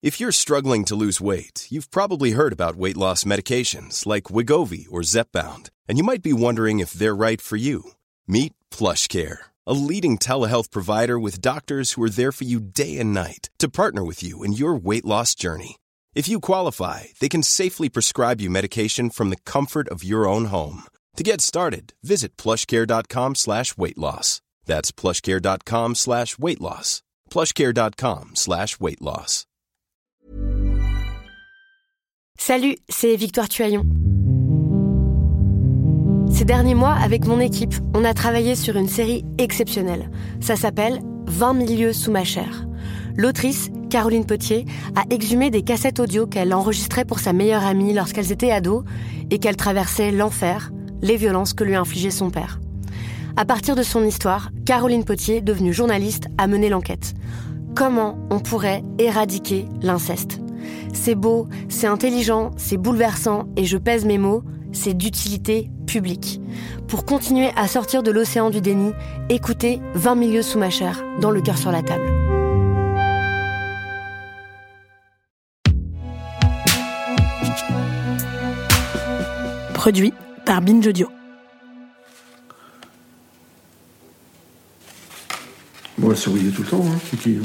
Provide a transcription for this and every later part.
If you're struggling to lose weight, you've probably heard about weight loss medications like Wegovy or Zepbound, and you might be wondering if they're right for you. Meet PlushCare, a leading telehealth provider with doctors who are there for you day and night to partner with you in your weight loss journey. If you qualify, they can safely prescribe you medication from the comfort of your own home. To get started, visit plushcare.com/weightloss. That's plushcare.com/weightloss. plushcare.com/weightloss. Salut, c'est Victoire Tuaillon. Ces derniers mois, avec mon équipe, on a travaillé sur une série exceptionnelle. Ça s'appelle 20 milieux sous ma chair. L'autrice, Caroline Potier, a exhumé des cassettes audio qu'elle enregistrait pour sa meilleure amie lorsqu'elles étaient ados et qu'elle traversait l'enfer, les violences que lui infligeait son père. À partir de son histoire, Caroline Potier, devenue journaliste, a mené l'enquête. Comment on pourrait éradiquer l'inceste ? C'est beau, c'est intelligent, c'est bouleversant et je pèse mes mots, c'est d'utilité publique. Pour continuer à sortir de l'océan du déni, écoutez 20 milieux sous ma chair, dans Le cœur sur la table. Produit par Binge Audio. Bon, elle surveillait tout le temps, Kiki.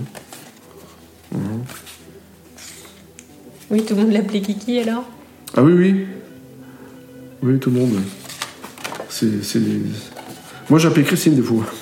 Oui, tout le monde l'appelait Kiki alors ? Ah oui. Oui, tout le monde. Moi, j'appelais Christine des fois.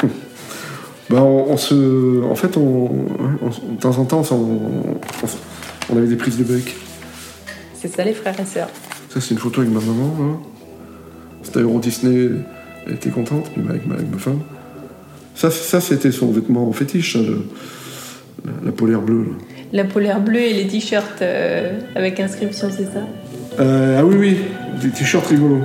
En fait, de temps en temps, on avait des prises de bec. C'est ça les frères et sœurs. Ça, c'est une photo avec ma maman. Là. C'était Euro Disney, elle était contente, avec ma femme. Ça, c'était son vêtement fétiche, ça, la polaire bleue. Là. La polaire bleue et les t-shirts avec inscription, c'est ça ? Ah oui, des t-shirts rigolos.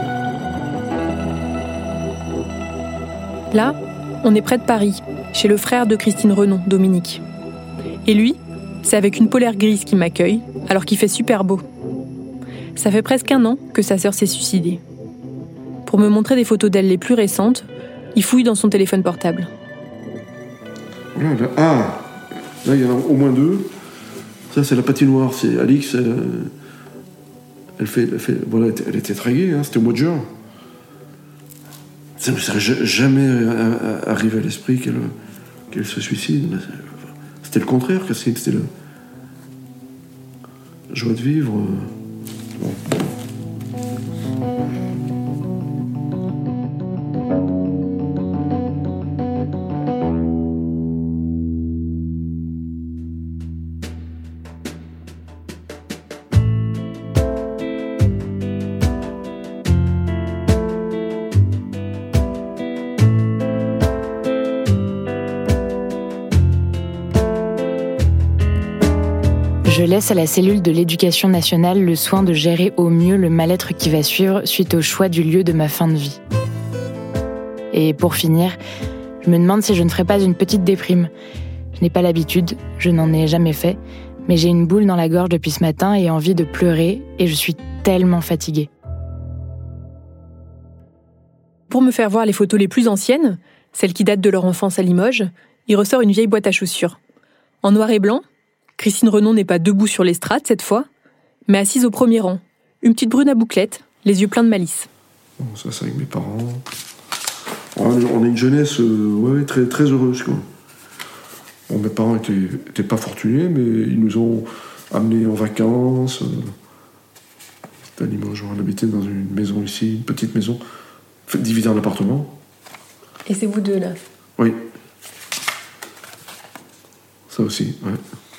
Là, on est près de Paris, chez le frère de Christine Renon, Dominique. Et lui, c'est avec une polaire grise qui m'accueille, alors qu'il fait super beau. Ça fait presque 1 an que sa sœur s'est suicidée. Pour me montrer des photos d'elle les plus récentes, il fouille dans son téléphone portable. Là, il y en a au moins 2. Ça, c'est la patinoire. C'est Alix. Elle était traguée. C'était au mois de juin. Ça ne serait jamais arrivé à l'esprit qu'elle se suicide. C'était le contraire, Christine. C'était la joie de vivre. Bon. Je laisse à la cellule de l'éducation nationale le soin de gérer au mieux le mal-être qui va suivre suite au choix du lieu de ma fin de vie. Et pour finir, je me demande si je ne ferais pas une petite déprime. Je n'ai pas l'habitude, je n'en ai jamais fait, mais j'ai une boule dans la gorge depuis ce matin et envie de pleurer, et je suis tellement fatiguée. Pour me faire voir les photos les plus anciennes, celles qui datent de leur enfance à Limoges, il ressort une vieille boîte à chaussures. En noir et blanc, Christine Renon n'est pas debout sur l'estrade cette fois, mais assise au premier rang, une petite brune à bouclettes, les yeux pleins de malice. Bon, ça, c'est avec mes parents. On a une jeunesse très, très heureuse, quoi. Bon, mes parents étaient pas fortunés, mais ils nous ont amenés en vacances. C'était à Limoges, on habitait dans une maison ici, une petite maison, divisée en appartements. Et c'est vous deux, là ? Oui. Ça aussi, ouais.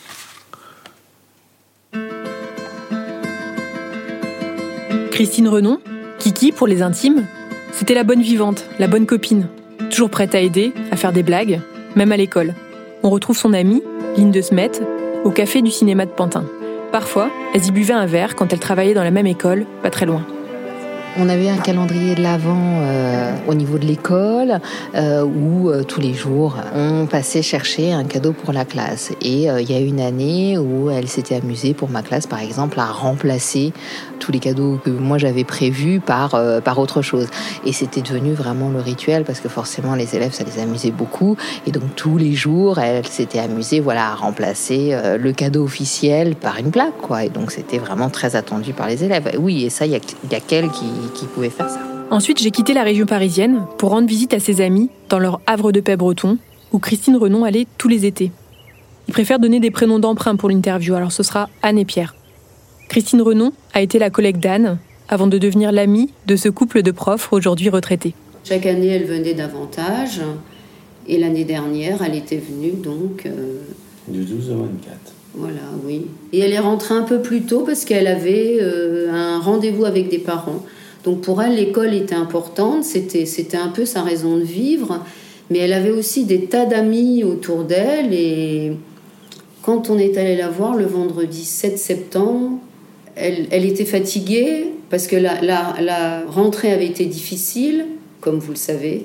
Christine Renon, Kiki pour les intimes, c'était la bonne vivante, la bonne copine, toujours prête à aider, à faire des blagues, même à l'école. On retrouve son amie, Lynn de Smet, au café du cinéma de Pantin. Parfois, elles y buvaient un verre quand elles travaillaient dans la même école, pas très loin. On avait un calendrier de l'Avent au niveau de l'école où tous les jours on passait chercher un cadeau pour la classe. Et il y a une année où elle s'était amusée pour ma classe, par exemple, à remplacer tous les cadeaux que moi j'avais prévus par autre chose. Et c'était devenu vraiment le rituel parce que forcément les élèves ça les amusait beaucoup. Et donc tous les jours elle s'était amusée à remplacer le cadeau officiel par une blague, quoi. Et donc c'était vraiment très attendu par les élèves. Oui, et ça il y a qu'elle qui pouvait faire ça. Ensuite, j'ai quitté la région parisienne pour rendre visite à ses amis dans leur havre de paix breton, où Christine Renon allait tous les étés. Ils préfèrent donner des prénoms d'emprunt pour l'interview, alors ce sera Anne et Pierre. Christine Renon a été la collègue d'Anne, avant de devenir l'amie de ce couple de profs aujourd'hui retraités. Chaque année, elle venait davantage, et l'année dernière, elle était venue donc... Du 12 au 24. Voilà, oui. Et elle est rentrée un peu plus tôt parce qu'elle avait un rendez-vous avec des parents. Donc pour elle, l'école était importante, c'était un peu sa raison de vivre, mais elle avait aussi des tas d'amis autour d'elle. Et quand on est allé la voir le vendredi 7 septembre, elle était fatiguée parce que la rentrée avait été difficile, comme vous le savez.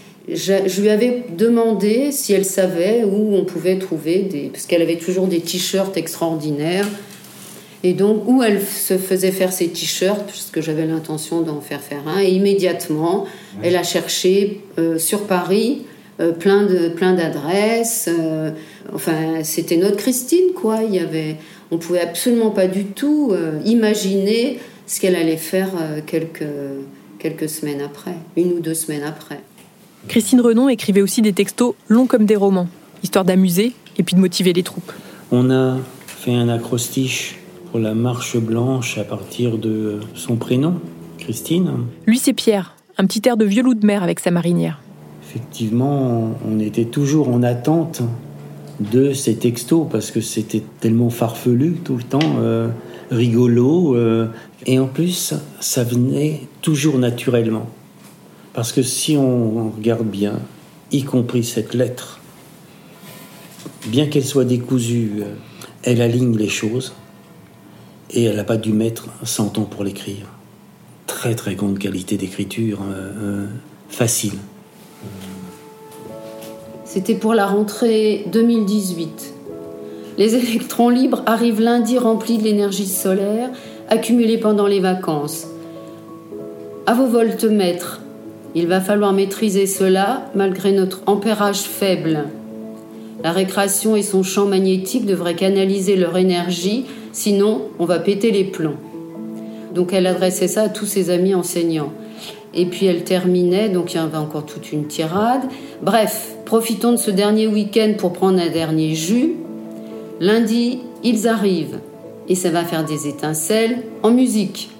Je lui avais demandé si elle savait où on pouvait trouver parce qu'elle avait toujours des t-shirts extraordinaires. Et donc, où elle se faisait faire ses t-shirts, parce que j'avais l'intention d'en faire un. Et immédiatement, elle a cherché sur Paris plein d'adresses. Enfin, c'était notre Christine, quoi. On pouvait absolument pas du tout imaginer ce qu'elle allait faire quelques semaines après, 1 ou 2 semaines après. Christine Renon écrivait aussi des textos longs comme des romans, histoire d'amuser et puis de motiver les troupes. On a fait un acrostiche pour la marche blanche à partir de son prénom, Christine. Lui, c'est Pierre, un petit air de vieux loup de mer avec sa marinière. Effectivement, on était toujours en attente de ces textos parce que c'était tellement farfelu tout le temps, rigolo. Et en plus, ça venait toujours naturellement. Parce que si on regarde bien, y compris cette lettre, bien qu'elle soit décousue, elle aligne les choses et elle n'a pas dû mettre 100 ans pour l'écrire. Très très grande qualité d'écriture, facile. C'était pour la rentrée 2018. Les électrons libres arrivent lundi remplis de l'énergie solaire accumulée pendant les vacances. À vos voltmètres, il va falloir maîtriser cela malgré notre ampérage faible. La récréation et son champ magnétique devraient canaliser leur énergie, sinon on va péter les plombs. Donc elle adressait ça à tous ses amis enseignants. Et puis elle terminait, donc il y avait encore toute une tirade. Bref, profitons de ce dernier week-end pour prendre un dernier jus. Lundi, ils arrivent et ça va faire des étincelles en musique.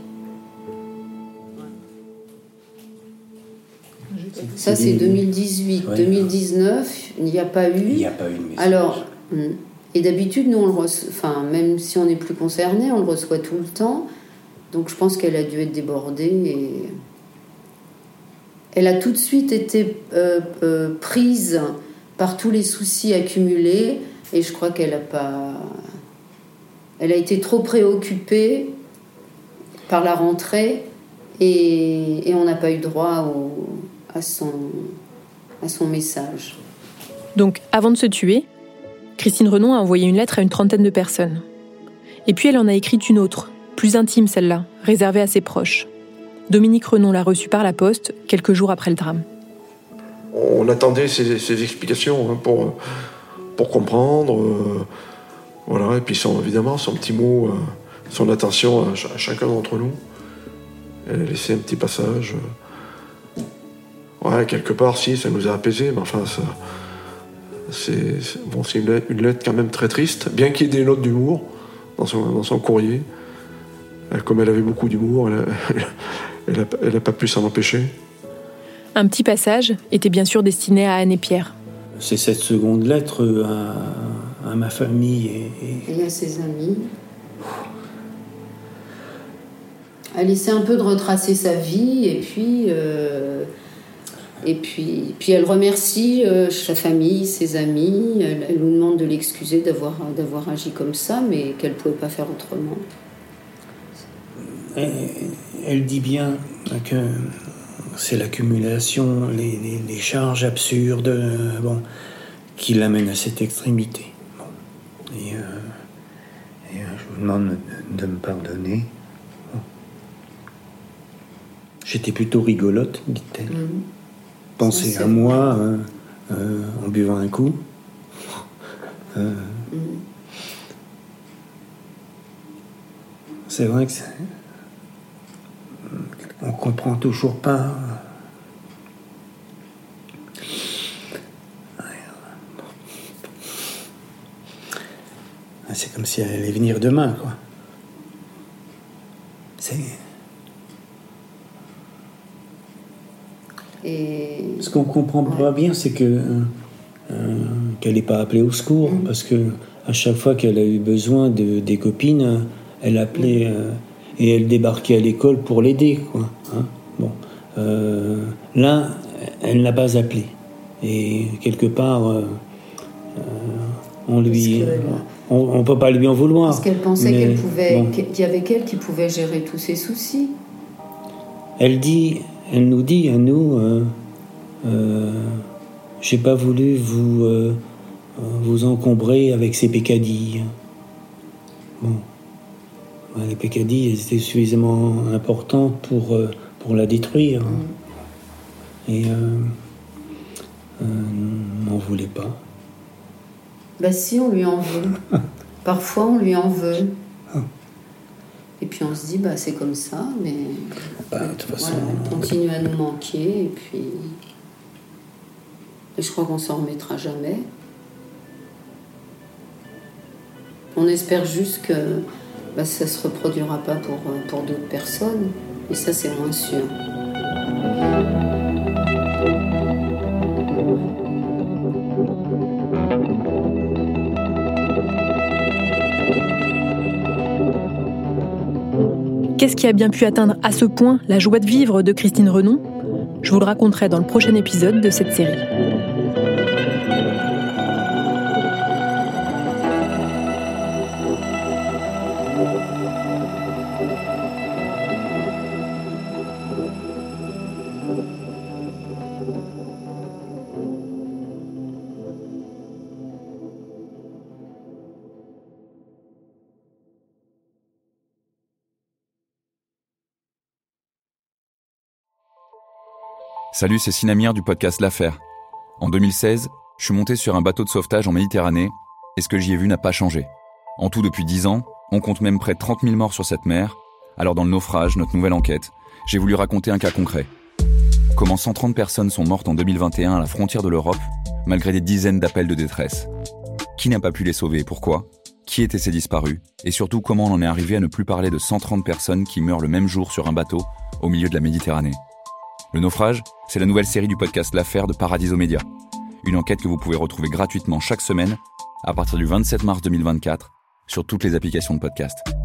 Ça, c'est 2018. Ouais. 2019, il n'y a pas eu. Il n'y a pas eu de message. Alors, et d'habitude, nous, on le reçoit, enfin, même si on n'est plus concerné, on le reçoit tout le temps. Donc, je pense qu'elle a dû être débordée. Et elle a tout de suite été prise par tous les soucis accumulés. Et je crois qu'elle a pas. Elle a été trop préoccupée par la rentrée. Et on n'a pas eu droit à son message. Donc, avant de se tuer, Christine Renon a envoyé une lettre à une 30aine de personnes. Et puis, elle en a écrit une autre, plus intime celle-là, réservée à ses proches. Dominique Renon l'a reçue par la poste quelques jours après le drame. On attendait ces explications pour comprendre. Voilà, et puis évidemment, son petit mot, son attention à chacun d'entre nous. Elle a laissé un petit passage. Ouais, quelque part, si, ça nous a apaisés, mais enfin, c'est une lettre quand même très triste, bien qu'il y ait des notes d'humour dans son courrier. Comme elle avait beaucoup d'humour, elle n'a pas pu s'en empêcher. Un petit passage était bien sûr destiné à Anne et Pierre. C'est cette seconde lettre à ma famille et à ses amis. Elle essaie un peu de retracer sa vie et puis elle remercie sa famille, ses amis. Elle nous demande de l'excuser d'avoir agi comme ça, mais qu'elle ne pouvait pas faire autrement. elle dit bien que c'est l'accumulation, les charges absurdes, qui l'amènent à cette extrémité. Bon. Et je vous demande de me pardonner. Bon. J'étais plutôt rigolote, dit-elle. Pensez à moi en buvant un coup. C'est vrai que on comprend toujours pas. C'est comme si elle allait venir demain, quoi. Ce qu'on comprend pas bien, c'est que qu'elle n'est pas appelée au secours, parce que à chaque fois qu'elle a eu besoin des copines, elle appelait et elle débarquait à l'école pour l'aider, quoi. Hein, bon, là, elle n'a pas appelé, et quelque part, on peut pas lui en vouloir. Parce qu'elle pensait qu'il y avait qu'elle qui pouvait gérer tous ses soucis. Elle nous dit à nous, j'ai pas voulu vous encombrer avec ces pécadilles. Bon, les pécadilles, elles étaient suffisamment importantes pour la détruire. Et m'en voulait pas. Si, on lui en veut. Parfois, on lui en veut. Et puis on se dit, c'est comme ça, mais de toute façon, elle continue à nous manquer, et puis je crois qu'on s'en remettra jamais. On espère juste que ça se reproduira pas pour d'autres personnes, et ça c'est moins sûr. Qu'est-ce qui a bien pu atteindre à ce point la joie de vivre de Christine Renon ? Je vous le raconterai dans le prochain épisode de cette série. Salut, c'est Sinamir du podcast L'Affaire. En 2016, je suis monté sur un bateau de sauvetage en Méditerranée et ce que j'y ai vu n'a pas changé. En tout, depuis 10 ans, on compte même près de 30 000 morts sur cette mer. Alors dans le naufrage, notre nouvelle enquête, j'ai voulu raconter un cas concret. Comment 130 personnes sont mortes en 2021 à la frontière de l'Europe, malgré des dizaines d'appels de détresse. Qui n'a pas pu les sauver et pourquoi ? Qui étaient ces disparus ? Et surtout, comment on en est arrivé à ne plus parler de 130 personnes qui meurent le même jour sur un bateau au milieu de la Méditerranée ? Le naufrage, c'est la nouvelle série du podcast L'Affaire de Paradiso Média. Une enquête que vous pouvez retrouver gratuitement chaque semaine à partir du 27 mars 2024 sur toutes les applications de podcast.